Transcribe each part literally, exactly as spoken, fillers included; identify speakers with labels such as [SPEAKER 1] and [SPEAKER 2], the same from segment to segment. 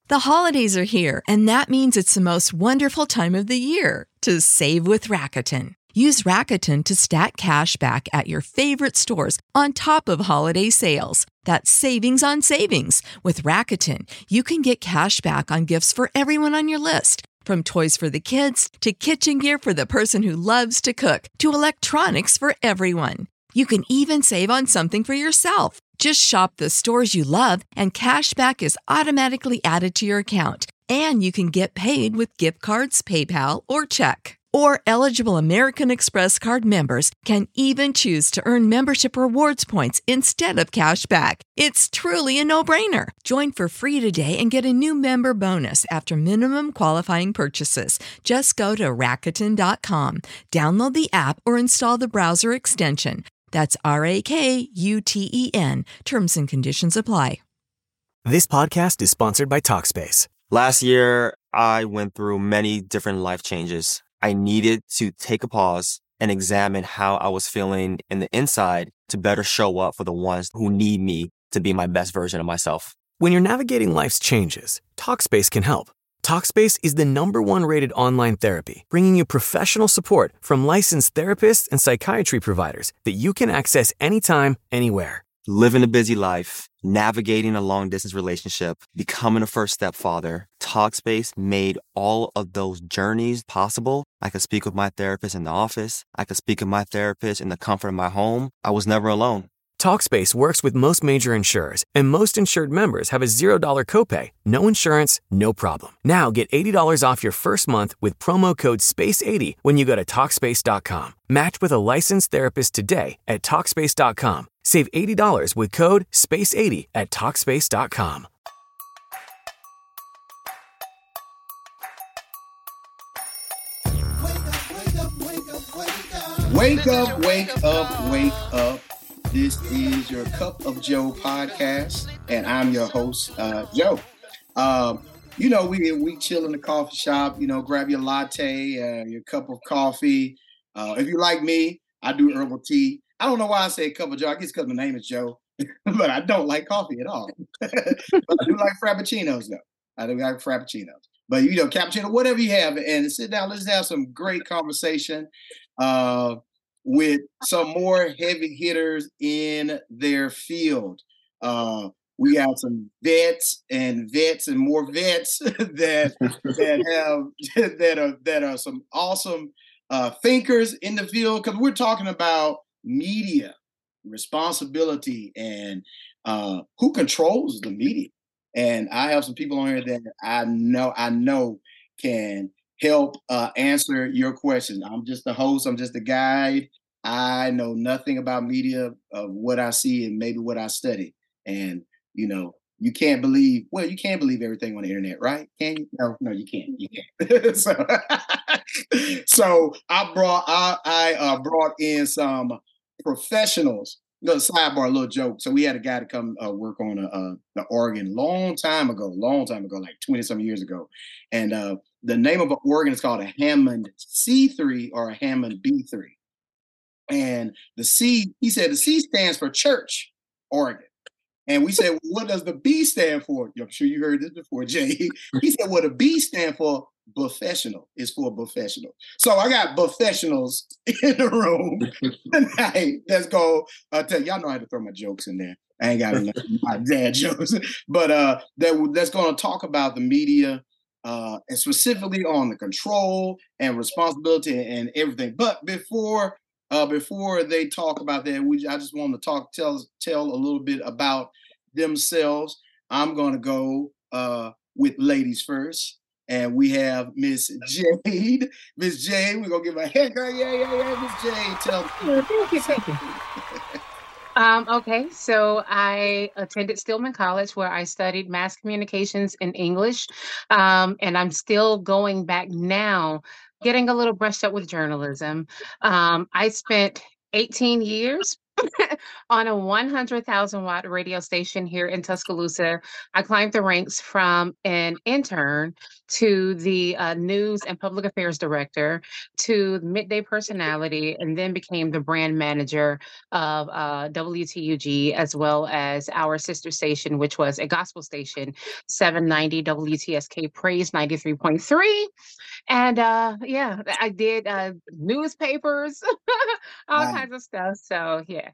[SPEAKER 1] The holidays are here, and that means it's the most wonderful time of the year to save with Rakuten. Use Rakuten to stack cash back at your favorite stores on top of holiday sales. That's savings on savings. With Rakuten, you can get cash back on gifts for everyone on your list. From toys for the kids to kitchen gear for the person who loves to cook to electronics for everyone. You can even save on something for yourself. Just shop the stores you love and cash back is automatically added to your account. And you can get paid with gift cards, PayPal, or check. Or eligible American Express card members can even choose to earn membership rewards points instead of cash back. It's truly a no-brainer. Join for free today and get a new member bonus after minimum qualifying purchases. Just go to Rakuten dot com, download the app, or install the browser extension. That's R A K U T E N. Terms and conditions apply.
[SPEAKER 2] This podcast is sponsored by Talkspace.
[SPEAKER 3] Last year, I went through many different life changes. I needed to take a pause and examine how I was feeling in the inside to better show up for the ones who need me to be my best version of myself.
[SPEAKER 2] When you're navigating life's changes, Talkspace can help. Talkspace is the number one rated online therapy, bringing you professional support from licensed therapists and psychiatry providers that you can access anytime, anywhere.
[SPEAKER 3] Living a busy life, navigating a long-distance relationship, becoming a first-step father, Talkspace made all of those journeys possible. I could speak with my therapist in the office. I could speak with my therapist in the comfort of my home. I was never alone.
[SPEAKER 2] Talkspace works with most major insurers, and most insured members have a zero dollars copay. No insurance, no problem. Now get eighty dollars off your first month with promo code space eighty when you go to Talkspace dot com. Match with a licensed therapist today at Talkspace dot com. Save eighty dollars with code space eighty at Talkspace dot com.
[SPEAKER 4] Wake up, wake up, wake up. This is your Cup of Joe podcast, and I'm your host, uh, Joe. Um, you know, we we chill in the coffee shop, you know, grab your latte, uh, your cup of coffee. Uh, if you like me, I do herbal tea. I don't know why I say Cup of Joe. I guess because my name is Joe, but I don't like coffee at all. But I do like frappuccinos, though. I do like frappuccinos. But, you know, cappuccino, whatever you have, and sit down. Let's have some great conversation. Uh, with some more heavy hitters in their field. Uh, we got some vets and vets and more vets that that have that are that are some awesome uh, thinkers in the field, because we're talking about media responsibility and uh, who controls the media. And I have some people on here that I know I know can help uh, answer your questions. I'm just the host. I'm just a guide. I know nothing about media of what I see and maybe what I study. And, you know, you can't believe, well, you can't believe everything on the internet, right? Can you? No, no, you can't. You can't. so, so I brought, I, I uh, brought in some professionals. No, sidebar, a little joke. So we had a guy to come uh, work on a, uh, the organ long time ago, long time ago, like twenty some years ago. And uh, the name of an organ is called a Hammond C three or a Hammond B three. And the C, he said the C stands for church organ. And we said, well, what does the B stand for? I'm sure you heard this before, Jay. He said, well, the B stand for professional. It's for professional. So I got professionals in the room tonight. Let's go. Uh, tell y'all know how to throw my jokes in there. I ain't got enough my dad jokes, but uh, that that's going to talk about the media uh, and specifically on the control and responsibility and everything. But before uh, before they talk about that, we I just want to talk tell tell a little bit about themselves. I'm going to go uh, with ladies first. And we have Miss Jade. Miss Jade, we're going to give her a haircut. Yeah, yeah, yeah. Miss Jade, tell me.
[SPEAKER 5] Thank you, thank you. Um, okay, so I attended Stillman College where I studied mass communications and English. Um, and I'm still going back now, getting a little brushed up with journalism. Um, I spent eighteen years On a one hundred thousand watt radio station here in Tuscaloosa. I climbed the ranks from an intern to the uh, news and public affairs director to midday personality, and then became the brand manager of uh, W T U G, as well as our sister station, which was a gospel station, seven ninety W T S K Praise ninety-three point three. And uh, yeah, I did uh, newspapers, all
[SPEAKER 4] Wow.
[SPEAKER 5] kinds of stuff. So yeah.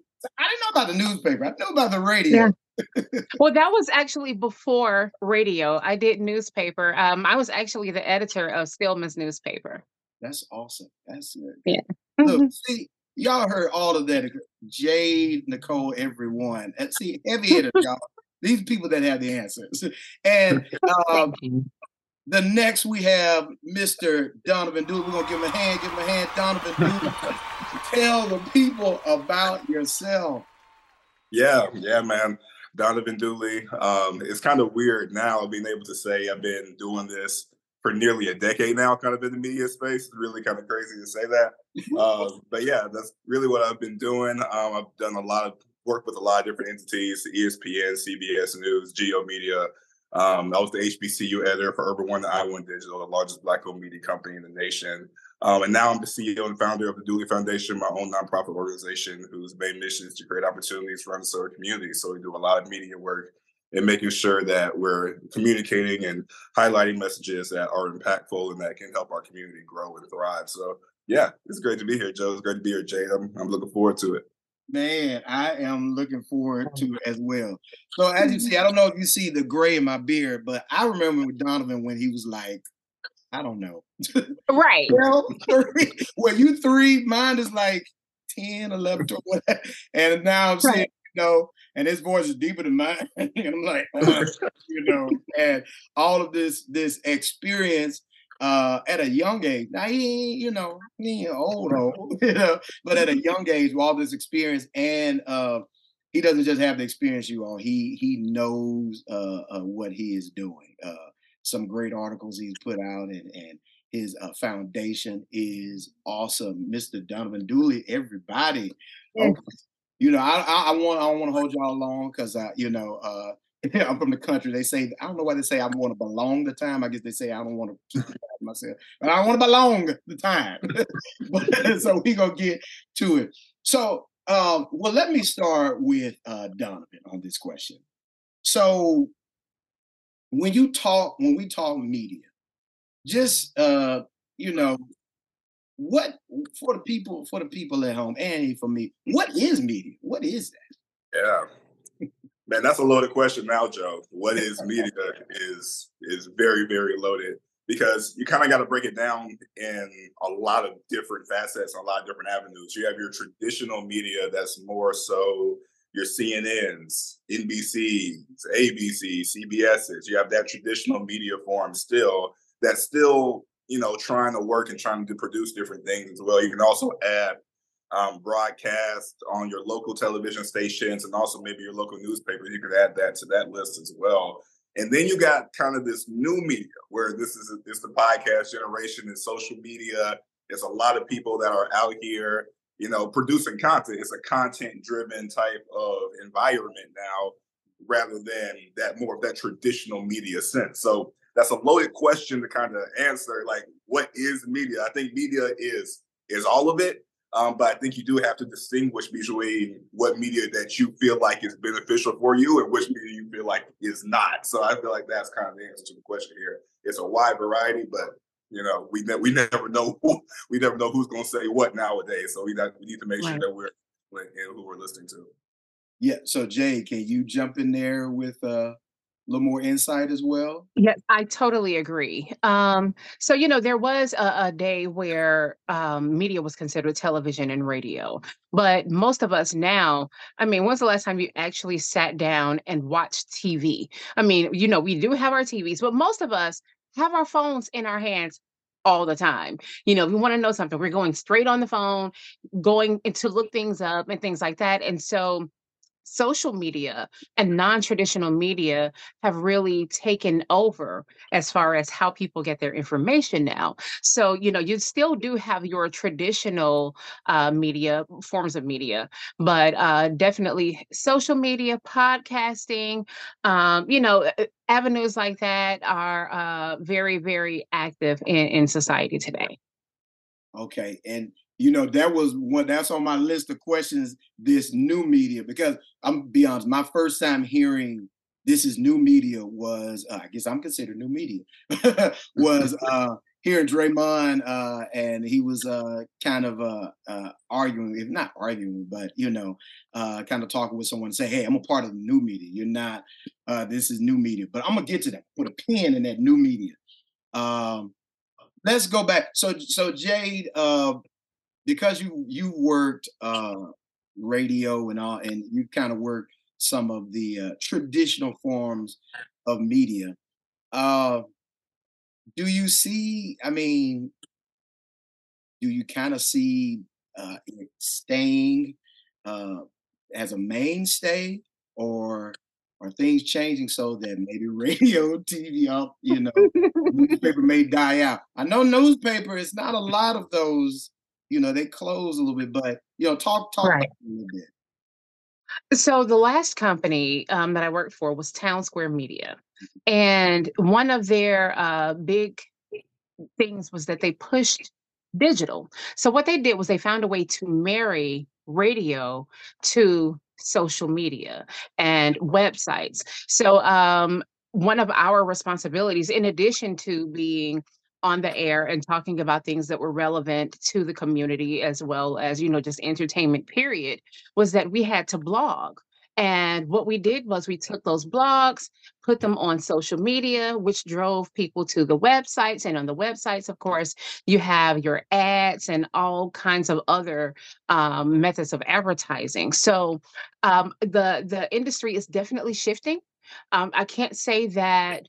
[SPEAKER 4] I didn't know about the newspaper. I knew about the
[SPEAKER 5] Yeah.
[SPEAKER 4] radio.
[SPEAKER 5] Well, that was actually before radio. I did newspaper. Um, I was actually the editor of Stillman's newspaper.
[SPEAKER 4] That's awesome. That's good.
[SPEAKER 5] Yeah.
[SPEAKER 4] Look,
[SPEAKER 5] Mhm.
[SPEAKER 4] see, y'all heard all of that. Jade, Nicole, everyone. And see, heavy hitters, y'all. These people that have the answers. And um,
[SPEAKER 5] Thank you.
[SPEAKER 4] the next we have Mister Donovan Dooley. We're gonna give him a hand, give him a hand, Donovan Dooley. Tell the people about yourself.
[SPEAKER 6] Yeah, yeah, man. Donovan Dooley. Um, it's kind of weird now being able to say I've been doing this for nearly a decade now, kind of in the media space. It's really kind of crazy to say that. Um, but yeah, that's really what I've been doing. Um, I've done a lot of work with a lot of different entities, E S P N, C B S News, Geo Media. Um, I was the H B C U editor for Urban One and I One Digital, the largest Black-owned media company in the nation. Um, and now I'm the C E O and founder of the Dooley Foundation, my own nonprofit organization whose main mission is to create opportunities for underserved communities. So we do a lot of media work and making sure that we're communicating and highlighting messages that are impactful and that can help our community grow and thrive. So yeah, it's great to be here, Joe. It's great to be here, Jade. I'm, I'm looking forward to it.
[SPEAKER 4] Man, I am looking forward to it as well. So as you see, I don't know if you see the gray in my beard, but I remember with Donovan when he was like, I don't know.
[SPEAKER 5] Right.
[SPEAKER 4] Well, three. Well, you three, mine is like ten, eleven, twelve, whatever. And now I'm seeing,
[SPEAKER 5] Right.
[SPEAKER 4] you know, and his voice is deeper than mine. And I'm like, uh, you know, and all of this this experience uh, at a young age. Now he ain't, you know, he ain't old, old, you know, but at a young age, with all this experience, and uh, he doesn't just have the experience you all. He he knows uh, uh, what he is doing. Uh, some great articles he's put out, and and his uh, foundation is awesome. Mister Donovan Dooley, everybody.
[SPEAKER 5] Yeah.
[SPEAKER 4] Okay. You know, I, I, I want I don't want to hold y'all long because I, you know, uh, I'm from the country. They say I don't know why they say I want to belong the time. I guess they say I don't want to keep it myself, but I want to belong the time. But, so we gonna get to it. So, um, well, let me start with uh, Donovan on this question. So, when you talk, when we talk media, just uh, you know, what for the people for the people at home, and for me, what is media? What is that?
[SPEAKER 6] Yeah. Man, that's a loaded question now, Joe. What is media is is very, very loaded because you kind of got to break it down in a lot of different facets, a lot of different avenues. You have your traditional media that's more so your C N Ns, N B Cs, A B Cs, C B Ss. You have that traditional media form still that's still, you know, trying to work and trying to produce different things as well. You can also add um, broadcast on your local television stations and also maybe your local newspapers. You could add that to that list as well. And then you got kind of this new media where this is it's the podcast generation and social media. It's a lot of people that are out here, you know, producing content. It's a content-driven type of environment now, rather than that more of that traditional media sense. So that's a loaded question to kind of answer. Like, what is media? I think media is is all of it. Um, but I think you do have to distinguish between what media that you feel like is beneficial for you and which media you feel like is not. So I feel like that's kind of the answer to the question here. It's a wide variety, but you know, we ne- we never know who, we never know who's going to say what nowadays. So we got, we need to make sure
[SPEAKER 5] Right.
[SPEAKER 6] that we're in who we're listening to.
[SPEAKER 4] Yeah. So Jay, can you jump in there with uh, a little more insight as well?
[SPEAKER 5] Yes, I totally agree. Um, so, you know, there was a, a day where um, media was considered television and radio, but most of us now, I mean, when's the last time you actually sat down and watched T V? I mean, you know, we do have our T Vs, but most of us have our phones in our hands all the time. You know, if we want to know something, we're going straight on the phone, going to look things up and things like that. And so, social media and non-traditional media have really taken over as far as how people get their information now. So, you know, you still do have your traditional uh, media forms of media, but uh, definitely social media, podcasting, um, you know, uh, avenues like that are uh, very, very active in, in society today.
[SPEAKER 4] Okay. And you know, that was one that's on my list of questions, this new media, because I'm gonna be honest, my first time hearing this is new media was uh, I guess I'm considered new media, was uh hearing Draymond uh and he was uh kind of uh, uh arguing, if not arguing, but you know, uh kind of talking with someone and say, hey, I'm a part of the new media. You're not uh this is new media. But I'm gonna get to that. Put a pin in that new media. Um let's go back. So so Jade, uh because you you worked uh radio and all, and you kind of worked some of the uh, traditional forms of media. Uh do you see, I mean, do you kind of see uh it staying uh as a mainstay, or are things changing so that maybe radio, T V, uh, you know, newspaper may die out? I know newspaper, it's not a lot of those, you know, they close a little bit, but you know, talk talk about
[SPEAKER 5] Right.
[SPEAKER 4] it a little bit.
[SPEAKER 5] So the last company um, that I worked for was Town Square Media, and one of their uh, big things was that they pushed digital. So what they did was they found a way to marry radio to social media and websites. So um, one of our responsibilities, in addition to being on the air and talking about things that were relevant to the community as well as, you know, just entertainment period, was that we had to blog. And what we did was we took those blogs, put them on social media, which drove people to the websites. And on the websites, of course, you have your ads and all kinds of other um, methods of advertising. So um, the the industry is definitely shifting. Um, I can't say that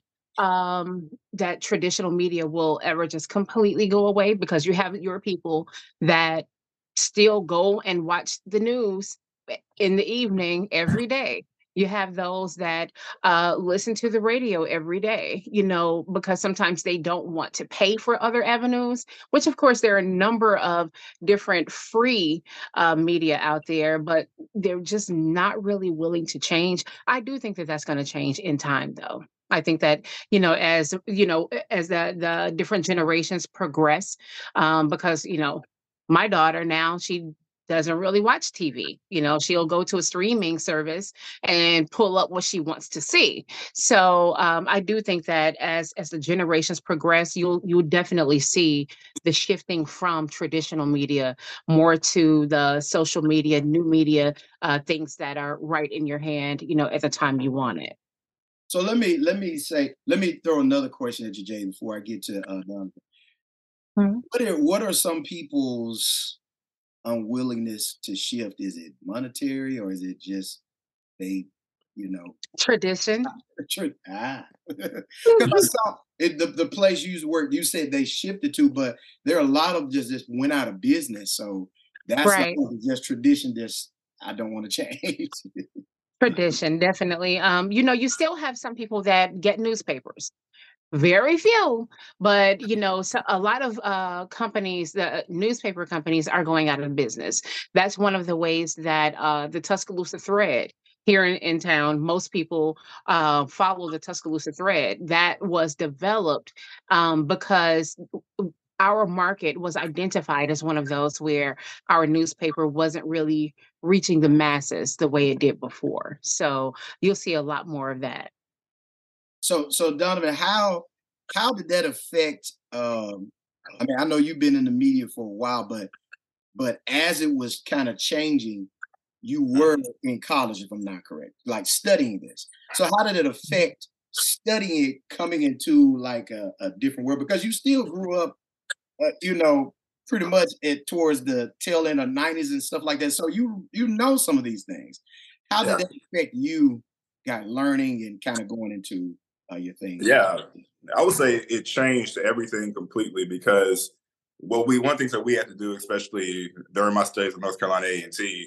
[SPEAKER 5] um that traditional media will ever just completely go away, because you have your people that still go and watch the news in the evening every day. You have those that uh, listen to the radio every day, you know, because sometimes they don't want to pay for other avenues, which, of course, there are a number of different free uh, media out there, but they're just not really willing to change. I do think that that's going to change in time, though. I think that, you know, as you know, as the the different generations progress, um, because you know, my daughter now, she doesn't really watch T V. You know, she'll go to a streaming service and pull up what she wants to see. So um, I do think that as as the generations progress, you'll you'll definitely see the shifting from traditional media more to the social media, new media, uh, things that are right in your hand, you know, at the time you want it.
[SPEAKER 4] So let me let me say, let me throw another question at you, Jay, before I get to uh Donovan.
[SPEAKER 5] Mhm.
[SPEAKER 4] What are what are some people's unwillingness to shift? Is it monetary, or is it just they, you know,
[SPEAKER 5] Tradition.
[SPEAKER 4] church? Ah, because I saw it, the the place you used to work. You said they shifted to, but there are a lot of just just went out of business. So that's like
[SPEAKER 5] Right.
[SPEAKER 4] just tradition. Just I don't want to change.
[SPEAKER 5] Tradition, definitely. Um, you know, you still have some people that get newspapers. Very few, but you know, so a lot of uh, companies, the newspaper companies, are going out of business. That's one of the ways that uh, the Tuscaloosa Thread here in, in town, most people uh, follow the Tuscaloosa Thread. That was developed um, because our market was identified as one of those where our newspaper wasn't really reaching the masses the way it did before. So you'll see a lot more of that.
[SPEAKER 4] So so Donovan, how how did that affect? Um, I mean, I know you've been in the media for a while, but but as it was kind of changing, you were in college, if I'm not correct, like studying this. So how did it affect studying it, coming into like a, a different world? Because you still grew up, uh, you know, pretty much at towards the tail end of nineties and stuff like that. So you you know some of these things. How did
[SPEAKER 6] Yeah.
[SPEAKER 4] that affect you, got learning and kind of going into uh, your thing?
[SPEAKER 6] Yeah, I would say it changed everything completely because well, we one thing that we had to do, especially during my stays at North Carolina A and T,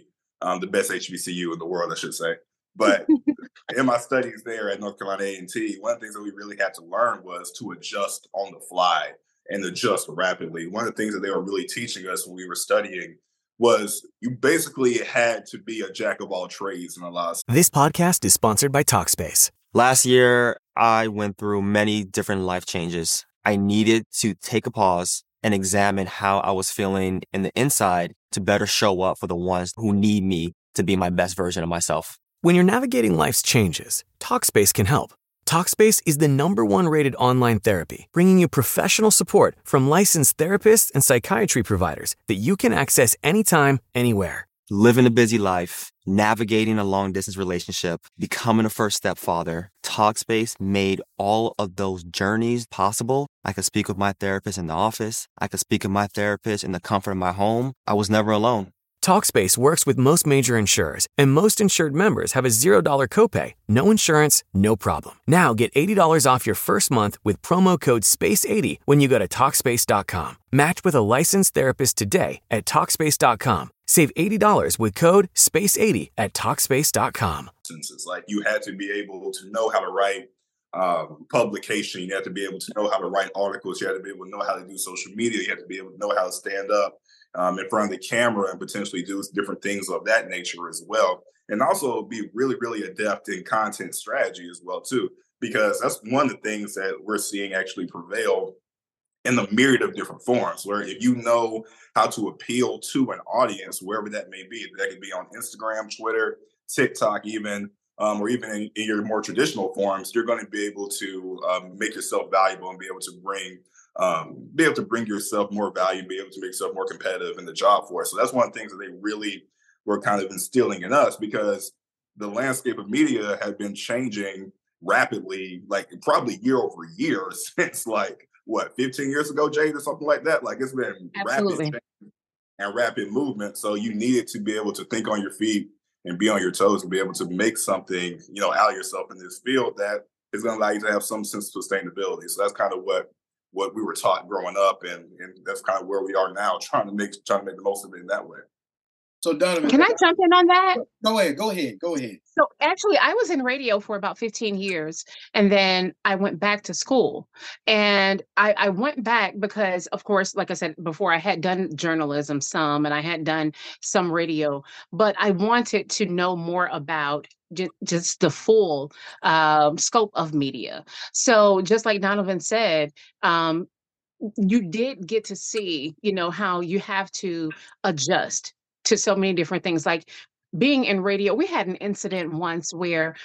[SPEAKER 6] um, the best H B C U in the world, I should say. But in my studies there at North Carolina A and T, one of the things that we really had to learn was to adjust on the fly and adjust rapidly. One of the things that they were really teaching us when we were studying was you basically had to be a jack of all trades in a lot of.
[SPEAKER 2] This podcast is sponsored by Talkspace.
[SPEAKER 3] Last year, I went through many different life changes. I needed to take a pause and examine how I was feeling in the inside to better show up for the ones who need me to be my best version of myself.
[SPEAKER 2] When you're navigating life's changes, Talkspace can help. Talkspace is the number one rated online therapy, bringing you professional support from licensed therapists and psychiatry providers that you can access anytime, anywhere.
[SPEAKER 3] Living a busy life, navigating a long distance relationship, becoming a first step father, Talkspace made all of those journeys possible. I could speak with my therapist in the office. I could speak with my therapist in the comfort of my home. I was never alone.
[SPEAKER 2] Talkspace works with most major insurers, and most insured members have a zero dollars copay. No insurance, no problem. Now get eighty dollars off your first month with promo code space eighty when you go to Talkspace dot com. Match with a licensed therapist today at Talkspace dot com. Save eighty dollars with code space eighty at Talkspace dot com.
[SPEAKER 6] It's like you had to be able to know how to write um, publication. You had to be able to know how to write articles. You had to be able to know how to do social media. You had to be able to know how to stand up Um, in front of the camera and potentially do different things of that nature as well. And also be really, really adept in content strategy as well, too, because that's one of the things that we're seeing actually prevail in the myriad of different forms, where if you know how to appeal to an audience, wherever that may be, that could be on Instagram, Twitter, TikTok, even, um, or even in, in your more traditional forms, you're going to be able to um, make yourself valuable and be able to bring Um, be able to bring yourself more value, be able to make yourself more competitive in the job force. So that's one of the things that they really were kind of instilling in us, because the landscape of media had been changing rapidly, like probably year over year since like what, fifteen years ago, Jade, or something like that. Like it's been
[SPEAKER 5] Absolutely.
[SPEAKER 6] rapid change and rapid movement. So you needed to be able to think on your feet and be on your toes and be able to make something, you know, out of yourself in this field that is going to allow you to have some sense of sustainability. So that's kind of what what we were taught growing up, and, and that's kind of where we are now, trying to make trying to make the most of it in that way.
[SPEAKER 4] So Donovan,
[SPEAKER 5] Can I jump in on that?
[SPEAKER 4] Go ahead, go ahead, go ahead.
[SPEAKER 5] So actually, I was in radio for about fifteen years, and then I went back to school. And I, I went back because, of course, like I said before, I had done journalism some, and I had done some radio, but I wanted to know more about just, just the full um, scope of media. So just like Donovan said, um, you did get to see, you know, how you have to adjust to so many different things. Like being in radio, we had an incident once where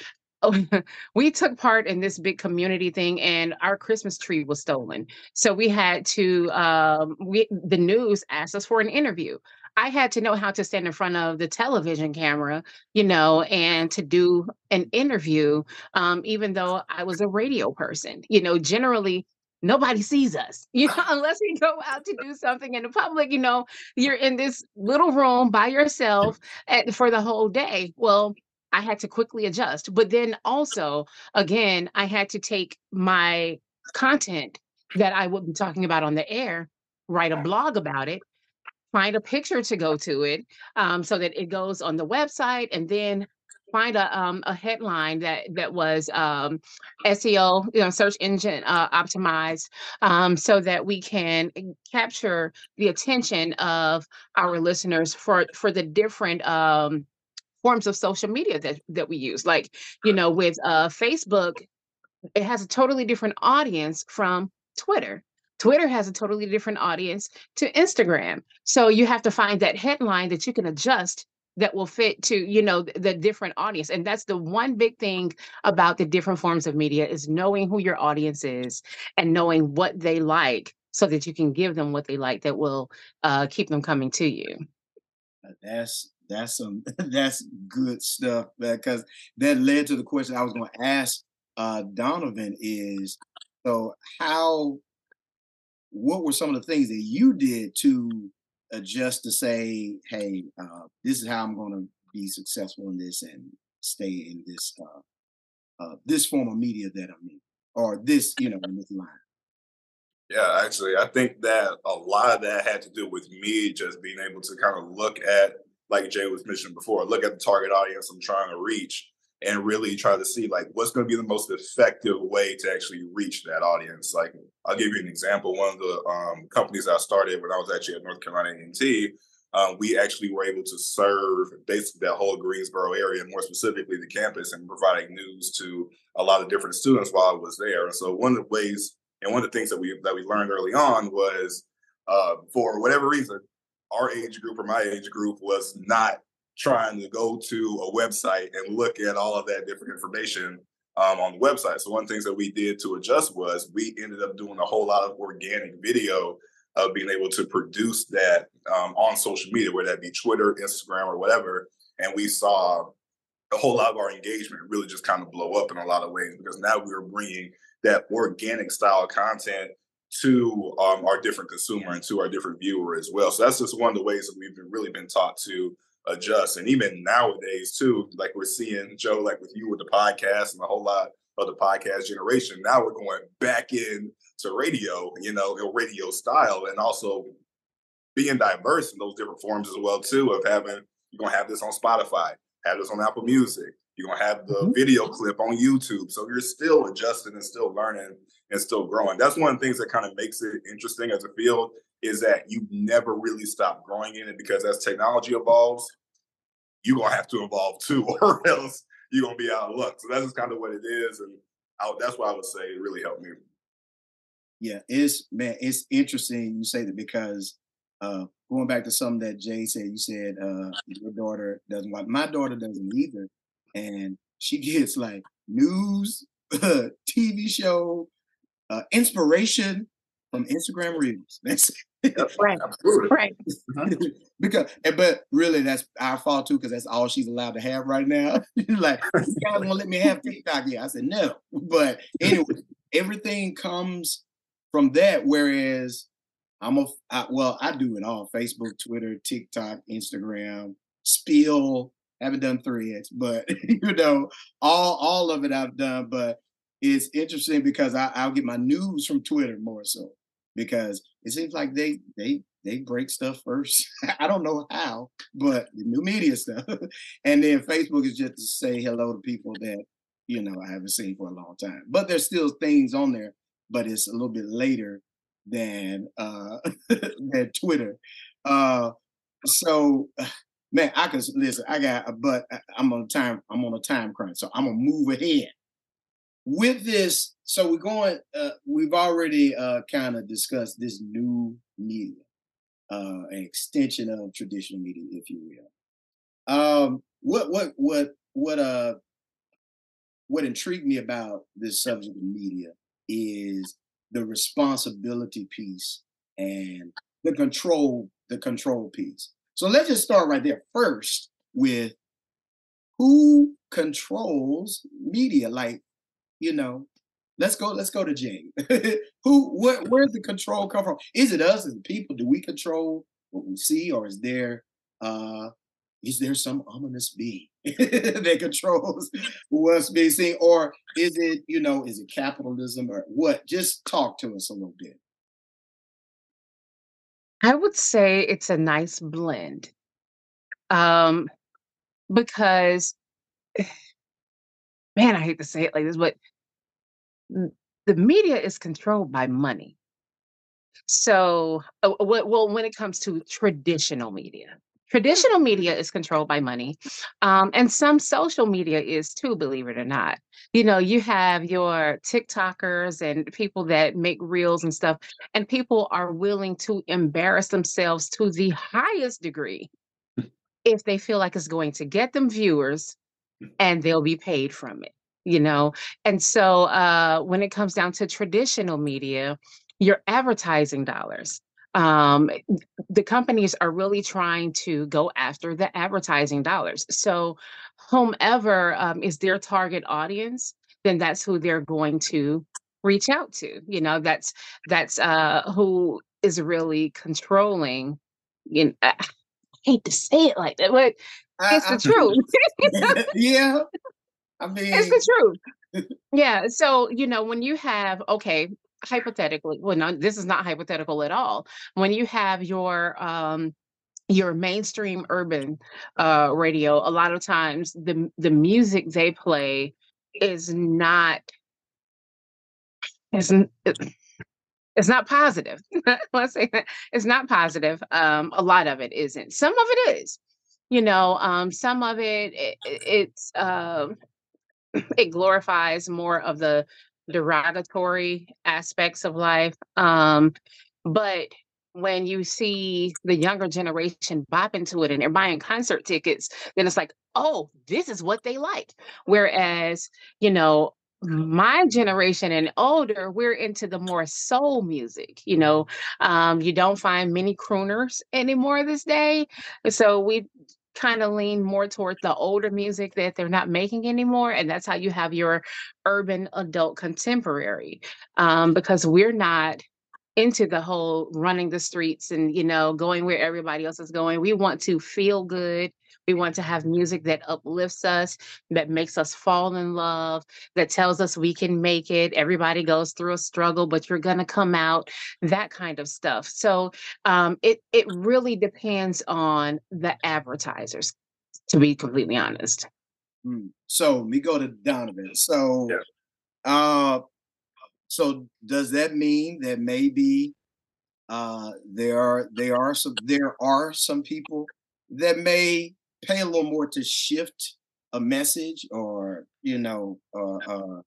[SPEAKER 5] we took part in this big community thing and our Christmas tree was stolen. So we had to, um, we, the news asked us for an interview. I had to know how to stand in front of the television camera, you know, and to do an interview, um, even though I was a radio person. You know, generally, nobody sees us, you know, unless we go out to do something in the public. You know, you're in this little room by yourself at, for the whole day. Well, I had to quickly adjust. But then also, again, I had to take my content that I would be talking about on the air, write a blog about it, find a picture to go to it, um, so that it goes on the website, and then find a um, a headline that that was um, S E O, you know, search engine uh, optimized, um, so that we can capture the attention of our listeners for for the different um, forms of social media that that we use. Like, you know, with uh, Facebook, it has a totally different audience from Twitter. Twitter has a totally different audience to Instagram. So you have to find that headline that you can adjust that will fit to, you know, the, the different audience. And that's the one big thing about the different forms of media, is knowing who your audience is and knowing what they like, so that you can give them what they like that will uh, keep them coming to you.
[SPEAKER 4] That's that's some that's good stuff, because that led to the question I was going to ask uh, Donovan is, so how, what were some of the things that you did to adjust to say, hey, uh, this is how I'm going to be successful in this and stay in this uh, uh, this form of media that I'm in, or this, you know, in this line?
[SPEAKER 6] Yeah, actually, I think that a lot of that had to do with me just being able to kind of look at like Jay was mentioning before, look at the target audience I'm trying to reach and really try to see like what's going to be the most effective way to actually reach that audience. Like I'll give you an example. One of the um, companies I started when I was actually at North Carolina A and T, um, we actually were able to serve basically that whole Greensboro area, more specifically the campus, and providing news to a lot of different students while I was there. And so one of the ways and one of the things that we that we learned early on was uh, for whatever reason, our age group or my age group was not trying to go to a website and look at all of that different information um, on the website. So one of the things that we did to adjust was we ended up doing a whole lot of organic video of being able to produce that um, on social media, whether that be Twitter, Instagram, or whatever. And we saw a whole lot of our engagement really just kind of blow up in a lot of ways, because now we were bringing that organic style content to um, our different consumer and to our different viewer as well. So that's just one of the ways that we've been, really been taught to adjust. And even nowadays too, like we're seeing, Joe, like with you with the podcast and a whole lot of the podcast generation, now we're going back in to radio, you know, radio style, and also being diverse in those different forms as well too, of having, you're going to have this on Spotify, have this on Apple Music, you're going to have the mm-hmm. video clip on YouTube. So you're still adjusting and still learning and still growing. That's one of the things that kind of makes it interesting as a field, is that you never really stop growing in it, because as technology evolves, you're going to have to evolve too, or else you're going to be out of luck. So that's just kind of what it is. And I, that's why I would say it really helped me.
[SPEAKER 4] Yeah, it's, man, it's interesting you say that, because uh, going back to something that Jay said, you said uh, your daughter doesn't watch. My daughter doesn't either. And she gets like news, T V show, uh, inspiration from Instagram Reels. That's
[SPEAKER 5] right. Right.
[SPEAKER 4] Because, but really, that's our fault too, because that's all she's allowed to have right now. Like, you guys won't let me have TikTok yet. I said no. But anyway, everything comes from that. Whereas I'm a, I, well, I do it all: Facebook, Twitter, TikTok, Instagram, Spill. Haven't done Threads, but you know, all all of it I've done. But it's interesting because I, I'll get my news from Twitter more so, because it seems like they they they break stuff first. I don't know how, but the new media stuff. And then Facebook is just to say hello to people that, you know, I haven't seen for a long time. But there's still things on there, but it's a little bit later than uh than Twitter. Uh so man, I can listen, I got but I'm on time, I'm on a time crunch, so I'm gonna move ahead. With this, so we're going, uh, we've already uh, kind of discussed this new media, uh, an extension of traditional media, if you will. Um, what, what, what, what, uh, what intrigued me about this subject of media is the responsibility piece and the control, the control piece. So let's just start right there first with who controls media. Like, you know, let's go, let's go to Jay. Who, what, where's the control come from? Is it us as people? Do we control what we see, or is there, uh, is there some ominous being that controls what's being seen? Or is it, you know, is it capitalism or what? Just talk to us a little bit.
[SPEAKER 5] I would say it's a nice blend. Um, because, man, I hate to say it like this, but the media is controlled by money. So, uh, well, when it comes to traditional media, traditional media is controlled by money. Um, and some social media is too, believe it or not. You know, you have your TikTokers and people that make reels and stuff, and people are willing to embarrass themselves to the highest degree if they feel like it's going to get them viewers and they'll be paid from it, you know? And so uh, when it comes down to traditional media, your advertising dollars, um, the companies are really trying to go after the advertising dollars. So whomever um, is their target audience, then that's who they're going to reach out to. You know, that's that's uh, who is really controlling. You know, I hate to say it like that, but it's
[SPEAKER 4] I,
[SPEAKER 5] the truth.
[SPEAKER 4] Yeah, I mean,
[SPEAKER 5] It's the truth. Yeah. So, you know, when you have, okay, hypothetically, well, no, this is not hypothetical at all. When you have your um, your mainstream urban uh, radio, a lot of times the the music they play is not is it's not positive. Let's say that it's not positive. Um, a lot of it isn't. Some of it is. You know, um, some of it, it it's um, it glorifies more of the derogatory aspects of life. Um, but when you see the younger generation bop into it and they're buying concert tickets, then it's like, oh, this is what they like. Whereas, you know, my generation and older, we're into the more soul music. You know, um, you don't find many crooners anymore this day. So we kind of lean more towards the older music that they're not making anymore. And that's how you have your urban adult contemporary. Um, because we're not into the whole running the streets and, you know, going where everybody else is going. We want to feel good. We want to have music that uplifts us, that makes us fall in love, that tells us we can make it. Everybody goes through a struggle, but you're going to come out, that kind of stuff. So um, it, it really depends on the advertisers, to be completely honest.
[SPEAKER 4] Mm. So we go to Donovan. So,
[SPEAKER 6] Yeah.
[SPEAKER 4] uh, so does that mean that maybe uh, there are there are some there are some people that may pay a little more to shift a message, or you know, uh, uh,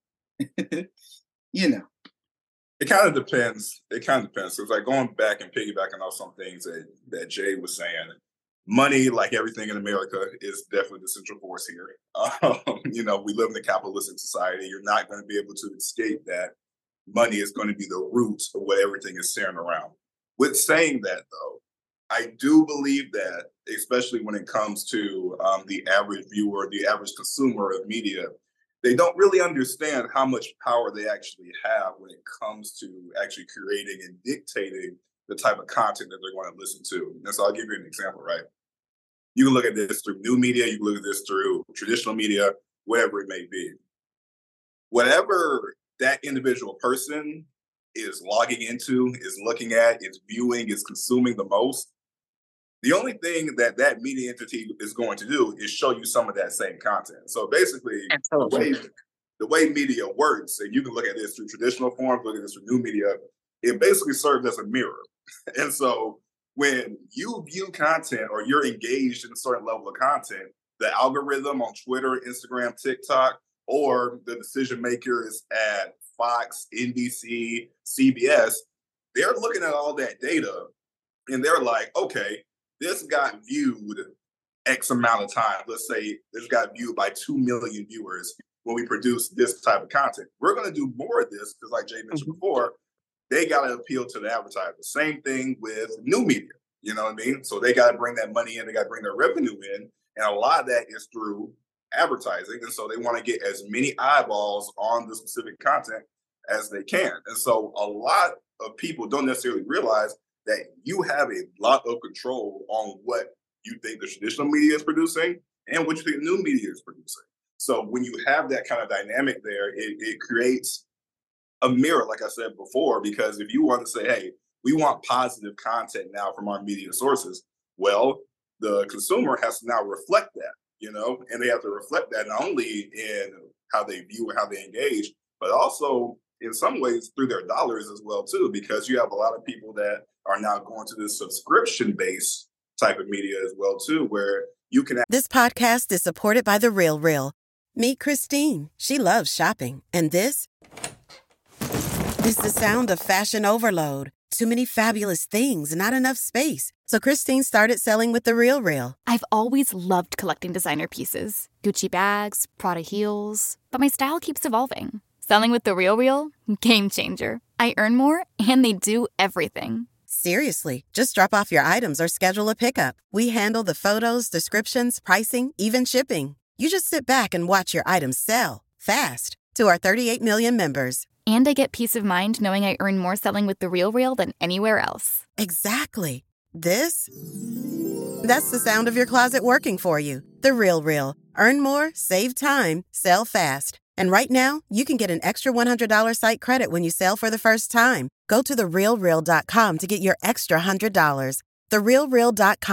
[SPEAKER 4] you know,
[SPEAKER 6] It kind of depends. It kind of depends. So it's like going back and piggybacking off some things that, that Jay was saying. Money, like everything in America, is definitely the central force here. Um, you know, we live in a capitalistic society. You're not going to be able to escape that. Money is going to be the root of what everything is centered around. With saying that, though, I do believe that, especially when it comes to um, the average viewer, the average consumer of media, they don't really understand how much power they actually have when it comes to actually creating and dictating the type of content that they're going to listen to. And so I'll give you an example, right? You can look at this through new media, you can look at this through traditional media, whatever it may be. Whatever that individual person is logging into, is looking at, is viewing, is consuming the most, the only thing that that media entity is going to do is show you some of that same content. So basically, the way, the way media works, and you can look at this through traditional forms, look at this through new media, it basically serves as a mirror. And so when you view content or you're engaged in a certain level of content, the algorithm on Twitter, Instagram, TikTok, or the decision makers at Fox, N B C, C B S, they're looking at all that data and they're like, okay, this got viewed X amount of time. Let's say this got viewed by two million viewers when we produce this type of content. We're going to do more of this because, like Jay mentioned mm-hmm. before, they got to appeal to the advertiser. Same thing with new media, you know what I mean? So they got to bring that money in, they got to bring their revenue in. And a lot of that is through advertising. And so they want to get as many eyeballs on the specific content as they can. And so a lot of people don't necessarily realize that you have a lot of control on what you think the traditional media is producing and what you think the new media is producing. So when you have that kind of dynamic there, it, it creates a mirror, like I said before, because if you want to say, hey, we want positive content now from our media sources, well, the consumer has to now reflect that, you know, and they have to reflect that not only in how they view and how they engage, but also in some ways through their dollars as well, too, because you have a lot of people that are now going to this subscription-based type of media as well, too, where you can...
[SPEAKER 7] This podcast is supported by The Real Real. Meet Christine. She loves shopping. And this is the sound of fashion overload. Too many fabulous things, not enough space. So Christine started selling with The Real Real.
[SPEAKER 8] I've always loved collecting designer pieces. Gucci bags, Prada heels. But my style keeps evolving. Selling with The Real Real? Game changer. I earn more, and they do everything.
[SPEAKER 7] Seriously, just drop off your items or schedule a pickup. We handle the photos, descriptions, pricing, even shipping. You just sit back and watch your items sell fast to our thirty-eight million members.
[SPEAKER 8] And I get peace of mind knowing I earn more selling with The Real Real than anywhere else.
[SPEAKER 7] Exactly. This? That's the sound of your closet working for you. The Real Real. Earn more, save time, sell fast. And right now, you can get an extra one hundred dollars site credit when you sell for the first time. Go to the real real dot com to get your extra one hundred dollars. the real real dot com.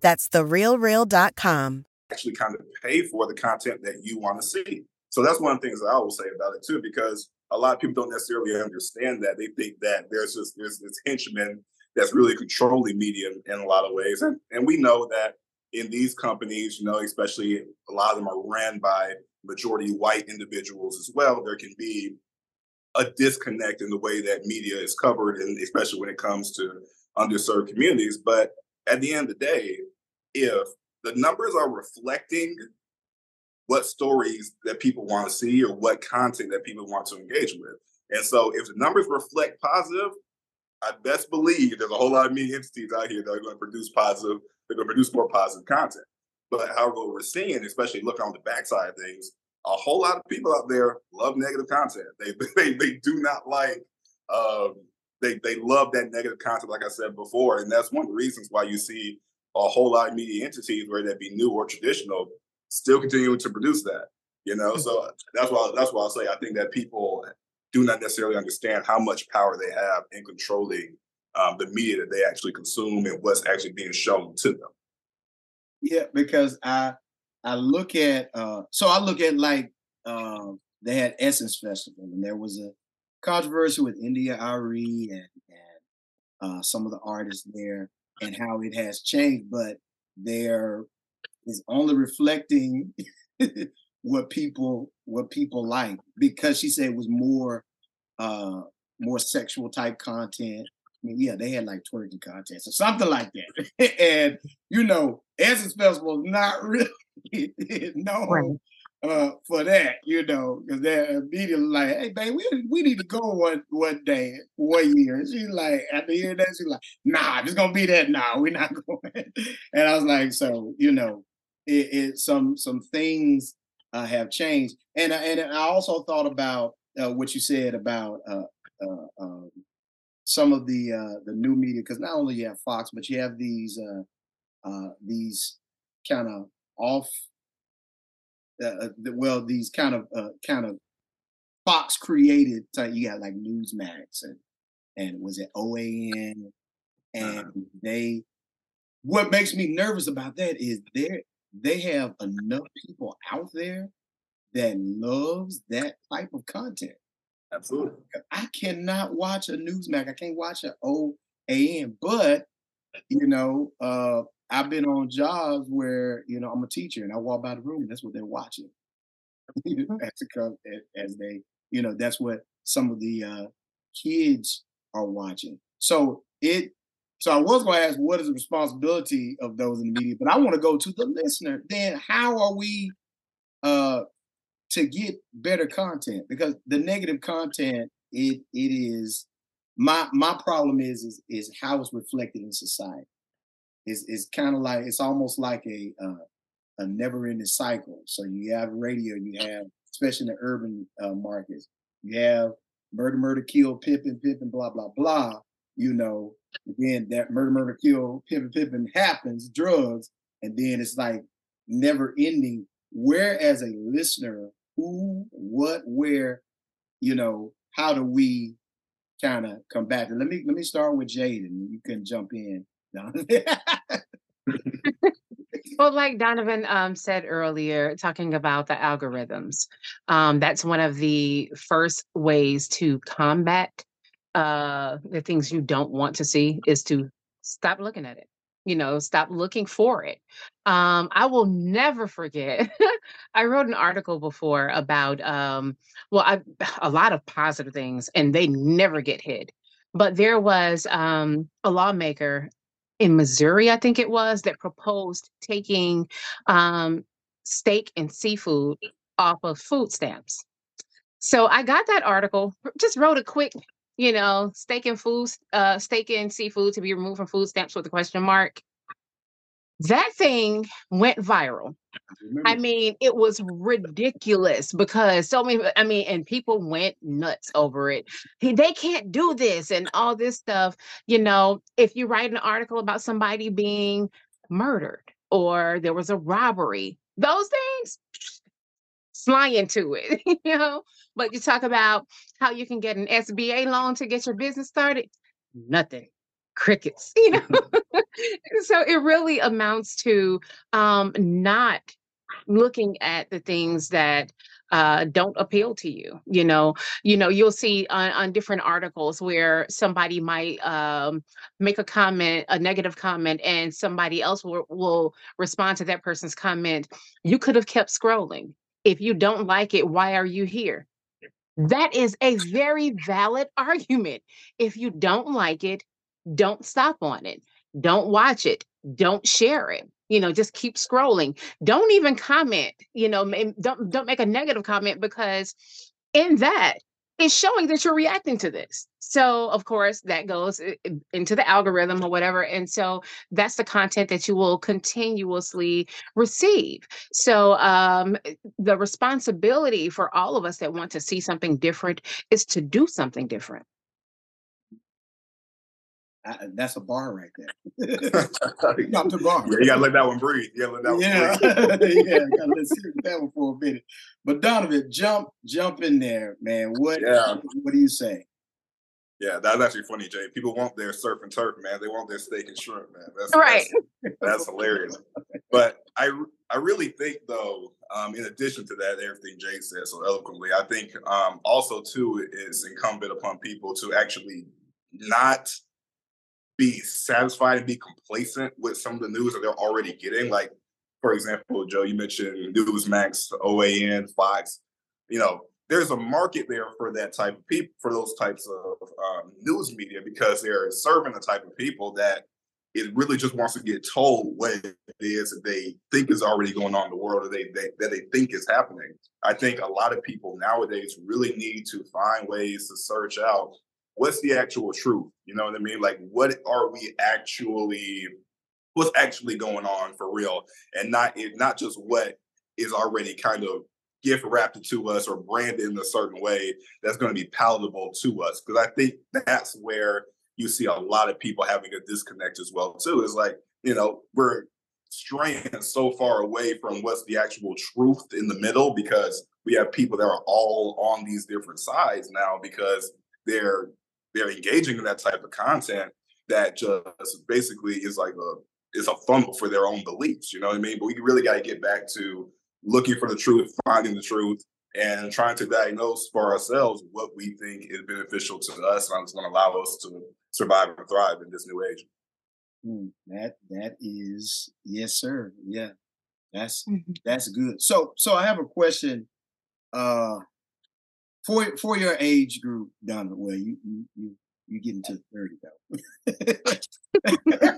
[SPEAKER 7] That's the real real dot com.
[SPEAKER 6] Actually kind of pay for the content that you want to see. So that's one of the things I always say about it too, because a lot of people don't necessarily understand that. They think that there's just there's this henchman that's really controlling media in a lot of ways. And, and we know that in these companies, you know, especially a lot of them are ran by majority white individuals as well. There can be a disconnect in the way that media is covered, and especially when it comes to underserved communities. But at the end of the day, if the numbers are reflecting what stories that people want to see or what content that people want to engage with. And so if the numbers reflect positive, I best believe there's a whole lot of media entities out here that are going to produce positive, they're going to produce more positive content. But however, what we're seeing, especially looking on the backside of things, a whole lot of people out there love negative content. They they, they do not like, um, they, they love that negative content, like I said before. And that's one of the reasons why you see a whole lot of media entities, whether that be new or traditional, still continuing to produce that. You know, so that's why that's why I'll say I think that people do not necessarily understand how much power they have in controlling um, the media that they actually consume and what's actually being shown to them.
[SPEAKER 4] Yeah, because I I look at uh, so I look at like uh, they had Essence Festival, and there was a controversy with India Arie and and uh, some of the artists there and how it has changed, but there is only reflecting what people what people like, because she said it was more uh, more sexual type content. I mean, yeah, they had like twerking contests or something like that. And, you know, Essence Festival is not really known right. uh, for that, you know, because they're immediately like, hey, babe, we, we need to go one one day, one year. And she's like, after hearing that, she's like, nah, it's going to be that. Nah, we're not going. And I was like, so, you know, it, it some some things uh, have changed. And, and I also thought about uh, what you said about uh, uh, um, some of the uh, the new media, because not only you have Fox, but you have these uh, uh, these kind of off, uh, well, these kind of uh, kind of Fox created. So you got like Newsmax and and was it O A N, and uh-huh. they. What makes me nervous about that is they they have enough people out there that loves that type of content.
[SPEAKER 6] Absolutely.
[SPEAKER 4] I cannot watch a Newsmax. I can't watch an O A N. But, you know, uh, I've been on jobs where, you know, I'm a teacher and I walk by the room and that's what they're watching. as, as they, you know, that's what some of the uh, kids are watching. So it, so I was going to ask, what is the responsibility of those in the media? But I want to go to the listener. Then how are we uh, to get better content? Because the negative content, it it is my my problem is is is how it's reflected in society. It's it's kind of like it's almost like a uh, a never ending cycle. So you have radio, you have especially in the urban uh, markets, you have murder, murder, kill, pimping, pimping, blah blah blah. You know, then that murder, murder, kill, pimping, pimping happens, drugs, and then it's like never ending. Where as a listener, who, what, where, you know, how do we kind of combat it? Let me let me start with Jaden. You can jump in.
[SPEAKER 5] Well, like Donovan um, said earlier, talking about the algorithms, um, that's one of the first ways to combat uh, the things you don't want to see is to stop looking at it. You know, stop looking for it. Um, I will never forget. I wrote an article before about, um, well, I, a lot of positive things, and they never get hid. But there was um, a lawmaker in Missouri, I think it was, that proposed taking um, steak and seafood off of food stamps. So I got that article, just wrote a quick, you know, steak and food, uh, steak and seafood to be removed from food stamps with a question mark. That thing went viral. I mean, it was ridiculous because so many, I mean, and people went nuts over it. They can't do this and all this stuff. You know, if you write an article about somebody being murdered or there was a robbery, those things, fly into it, you know. But you talk about how you can get an S B A loan to get your business started, nothing. crickets, you know? So it really amounts to um, not looking at the things that uh, don't appeal to you. You know, you know, you'll see on, on different articles where somebody might um, make a comment, a negative comment, and somebody else will, will respond to that person's comment. You could have kept scrolling. If you don't like it, why are you here? That is a very valid argument. If you don't like it, don't stop on it. Don't watch it. Don't share it. You know, just keep scrolling. Don't even comment. You know, ma- don't don't make a negative comment, because in that it's showing that you're reacting to this. So of course that goes i- i- into the algorithm or whatever, and so that's the content that you will continuously receive. So um, the responsibility for all of us that want to see something different is to do something different.
[SPEAKER 4] I, that's a bar right there.
[SPEAKER 6] yeah,
[SPEAKER 4] Drop the bar.
[SPEAKER 6] you gotta let that one breathe. You gotta let that
[SPEAKER 4] Yeah,
[SPEAKER 6] one breathe.
[SPEAKER 4] yeah. Gotta let's sit with that one for a minute. But Donovan, jump, jump in there, man. What,
[SPEAKER 6] Yeah.
[SPEAKER 4] what do you say?
[SPEAKER 6] Yeah, that's actually funny, Jay. People want their surf and turf, man. They want their steak and shrimp, man. That's
[SPEAKER 5] Right.
[SPEAKER 6] that's, that's hilarious. But I I really think though, um, in addition to that, everything Jay said so eloquently, I think um, also too it is incumbent upon people to actually not be satisfied and be complacent with some of the news that they're already getting. Like, for example, Joe, you mentioned Newsmax, O A N, Fox. You know, there's a market there for that type of people, for those types of um, news media, because they're serving the type of people that it really just wants to get told what it is that they think is already going on in the world, or they, they that they think is happening. I think a lot of people nowadays really need to find ways to search out what's the actual truth. You know what I mean? Like, what are we actually, what's actually going on for real, and not not just what is already kind of gift wrapped to us or branded in a certain way that's going to be palatable to us. Because I think that's where you see a lot of people having a disconnect as well too. It's like, you know, we're straying so far away from what's the actual truth in the middle, because we have people that are all on these different sides now, because they're they're engaging in that type of content that just basically is like a is a funnel for their own beliefs. You know what I mean? But we really got to get back to looking for the truth, finding the truth, and trying to diagnose for ourselves what we think is beneficial to us and is going to allow us to survive and thrive in this new age.
[SPEAKER 4] Mm, that that is, yes, sir. Yeah, that's
[SPEAKER 5] Mhm.
[SPEAKER 4] that's good. So so I have a question uh for for your age group, Donovan. Well, you you you you getting to thirty though.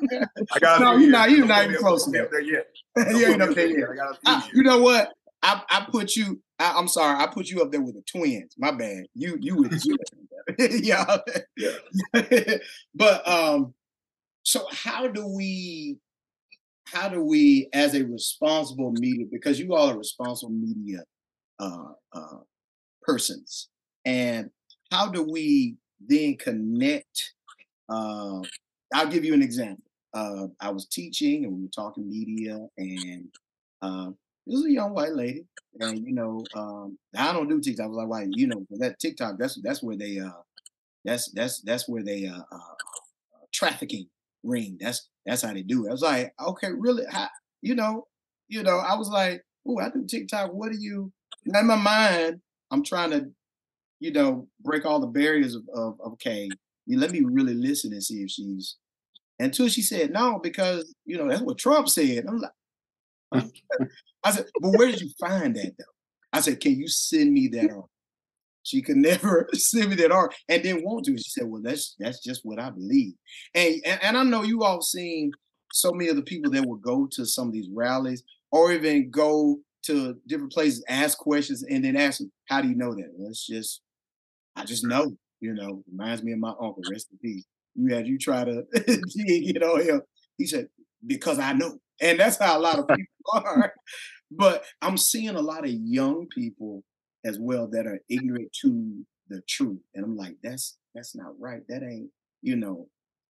[SPEAKER 6] I got
[SPEAKER 4] No, you're not. You're not even close to
[SPEAKER 6] Don't
[SPEAKER 4] that.
[SPEAKER 6] get there yet.
[SPEAKER 4] You ain't up there yet.
[SPEAKER 6] I got a
[SPEAKER 4] I,
[SPEAKER 6] few
[SPEAKER 4] you know what? I, I put you. I, I'm sorry. I put you up there with the twins. My bad. You you with Jim. Yeah.
[SPEAKER 6] Yeah.
[SPEAKER 4] But um, so how do we how do we, as a responsible media, because you all are responsible media uh, uh, persons, and how do we then connect? Uh, I'll give you an example. Uh, I was teaching and we were talking media, and uh, this was a young white lady, and you know, um, I don't do TikTok. I was like, why, you know, that TikTok, that's that's where they uh, that's that's that's where they uh, uh trafficking ring. That's that's how they do it. I was like, okay, really? How, you know, you know, I was like, oh, I do TikTok. What do you? And in my mind, I'm trying to, you know, break all the barriers of, of, of okay, you let me really listen and see if she's. Until she said no, because you know that's what Trump said. I'm like, huh? I said, but where did you find that though? I said, can you send me that article? She could never send me that article and didn't want to. She said, well, that's that's just what I believe. And, and and I know you all seen so many of the people that will go to some of these rallies or even go to different places, ask questions, and then ask them, how do you know that? Well, it's just, I just know, you know, reminds me of my uncle, rest in peace. You had you try to get on him. He said, because I know. And that's how a lot of people are. But I'm seeing a lot of young people as well that are ignorant to the truth. And I'm like, that's that's not right. That ain't, you know,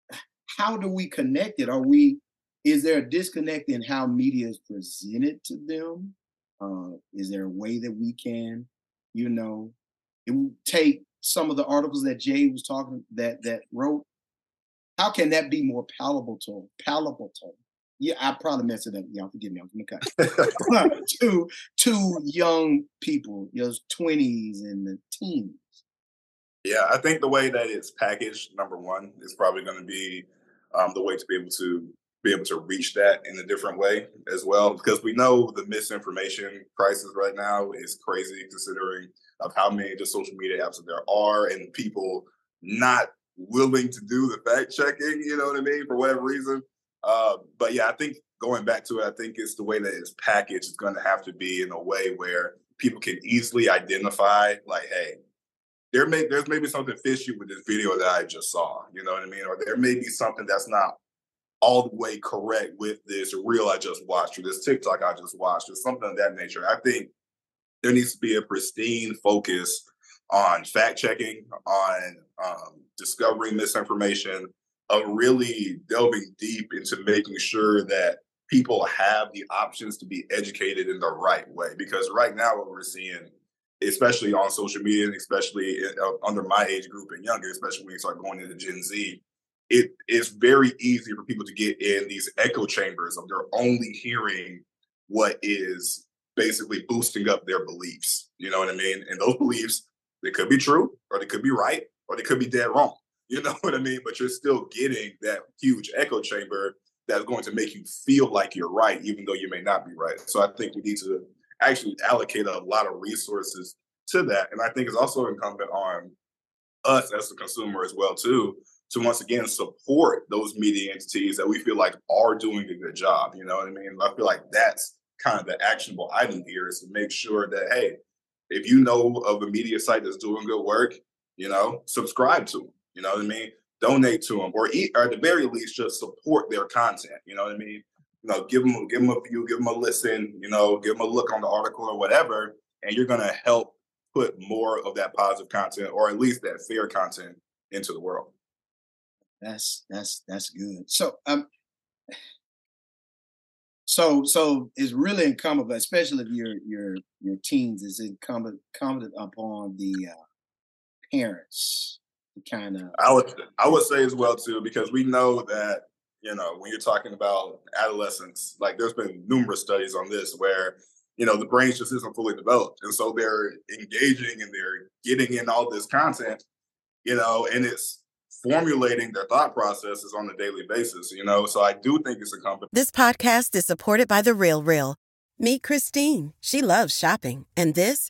[SPEAKER 4] how do we connect it? Are we, is there a disconnect in how media is presented to them? Uh, is there a way that we can, you know, it would take some of the articles that Jay was talking that that wrote how can that be more palatable to palatable to? Yeah, I probably messed it up. Y'all forgive me. I'm gonna cut to to young people, those twenties and the teens.
[SPEAKER 6] Yeah, I think the way that it's packaged, number one, is probably going to be um, the way to be able to be able to reach that in a different way as well. Because we know the misinformation crisis right now is crazy, considering of how many just social media apps that there are, and people not willing to do the fact checking. You know what I mean? For whatever reason. Uh, but yeah, I think going back to it, I think it's the way that it's packaged. It's going to have to be in a way where people can easily identify, like, hey, there may there's maybe something fishy with this video that I just saw, you know what I mean? Or there may be something that's not all the way correct with this reel I just watched or this TikTok I just watched or something of that nature. I think there needs to be a pristine focus on fact checking, on um, discovering misinformation, of really delving deep into making sure that people have the options to be educated in the right way. Because right now what we're seeing, especially on social media, and especially uh, under my age group and younger, especially when you start going into Gen Z, it is very easy for people to get in these echo chambers of they're only hearing what is basically boosting up their beliefs. You know what I mean? And those beliefs, they could be true, or they could be right, or they could be dead wrong. You know what I mean? But you're still getting that huge echo chamber that's going to make you feel like you're right, even though you may not be right. So I think we need to actually allocate a lot of resources to that. And I think it's also incumbent on us as the consumer as well, too, to once again support those media entities that we feel like are doing a good job. You know what I mean? I feel like that's kind of the actionable item here, is to make sure that, hey, if you know of a media site that's doing good work, you know, subscribe to them. You know what I mean? Donate to them, or, eat, or at the very least, just support their content. You know what I mean? You know, give them, give them a view, give them a listen, you know, give them a look on the article or whatever, and you're going to help put more of that positive content, or at least that fair content, into the world.
[SPEAKER 4] That's that's that's good. So um, so so it's really incumbent, especially if you're you're your teens, is incumbent incumbent upon the uh, parents to kind of.
[SPEAKER 6] I would I would say as well too, because we know that, you know, when you're talking about adolescents, like there's been numerous studies on this where, you know, the brain just isn't fully developed. And so they're engaging and they're getting in all this content, you know, and it's formulating their thought processes on a daily basis, you know. So I do think it's incumbent.
[SPEAKER 7] This podcast is supported by The Real Real. Meet Christine. She loves shopping. And this